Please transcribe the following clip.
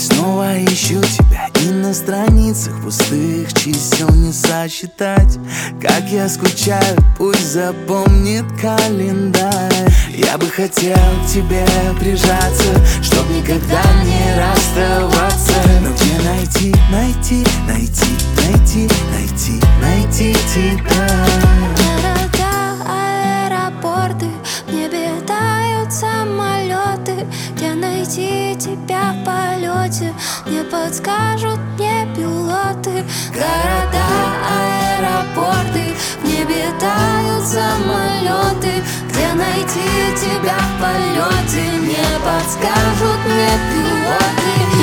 снова ищу тебя, и на страницах пустых чисел не сосчитать. Как я скучаю, пусть запомнит календарь. Я бы хотел к тебе прижаться, чтоб никогда не расставаться. Но где найти, найти, найти, найти, найти, найти тебя? Аэропорты, в небе тают самолеты. Где найти тебя в полете, не подскажут мне пилоты. Города, аэропорты, в небе тают самолеты. Где найти тебя в полете, не подскажут мне пилоты.